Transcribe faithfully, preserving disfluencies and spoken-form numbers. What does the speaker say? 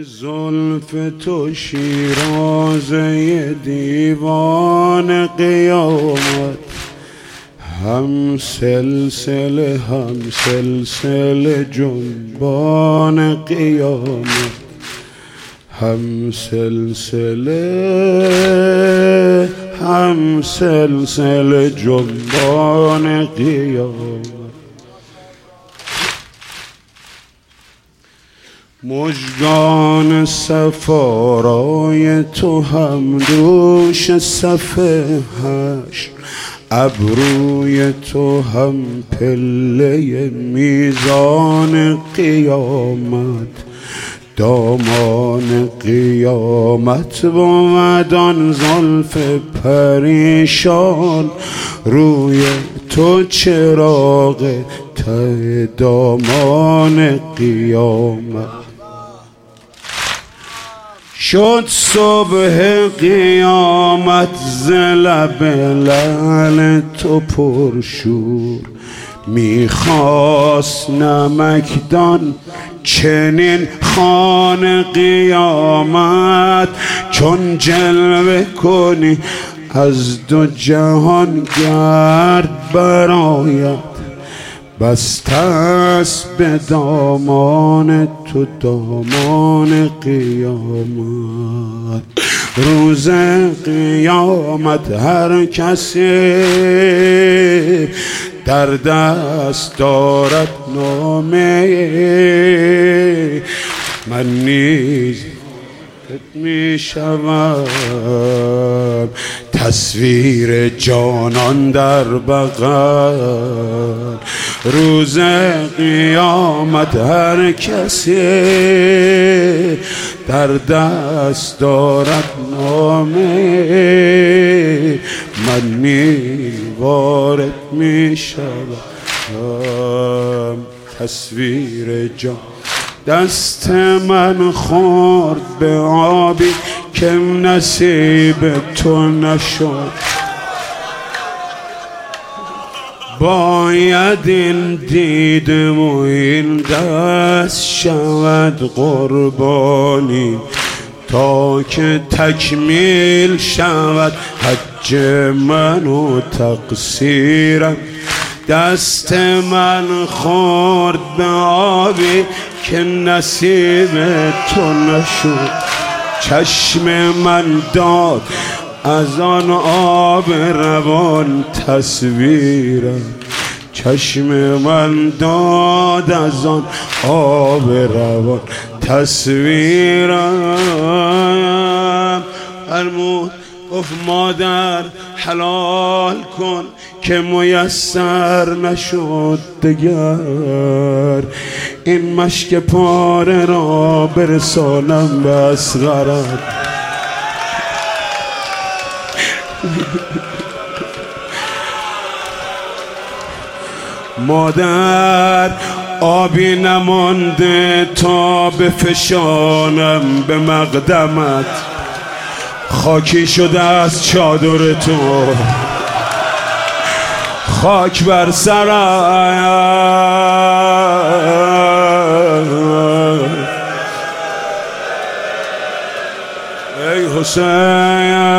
زلف تو شیرازه دیوان قیامت، هم سلسله هم سلسله جنبان قیامت، هم سلسله هم سلسله جنبان قیامت. مژگان صفارای تو هم دوش صف حشر، ابروی تو هم پله میزان قیامت، دامان قیامت بود آن زلف پریشان، روی تو چراغ ته دامان قیامت. شد صبح قیامت ز لب لعل تو پرشور، میخواست نمکدان چنین خوان قیامت، چون جلوه کنی از دو جهان گرد برآید، بسته است به دامان تو دامان قیامت. روز قیامت هر کسی در دست دارد نامه، من نیز می شوم تصویر جانان در بغل. روز قیامت هر کسی در دست دارد نامه، من نیز وارد می شوم تصویر جان. دست من خورد به آبی که نصیب تو نشد، باید این دیده و این دست شود قربانی، تا که تکمیل شود حج من و تقصیرم. دست من خورد به آبی که نصیب تو نشد، چشم من داد از آن آب روان تصویرم، چشم من داد از آن آب روان تصویرم. فرمود گفت مادر حلال کن که میسر نشد دگر، این مشک پاره را برسانم به اصغرت. مادر آبی نمانده تا بفشانم به مقدمت، خاکی شده از چادر تو، خاک بر سرم ای حسین.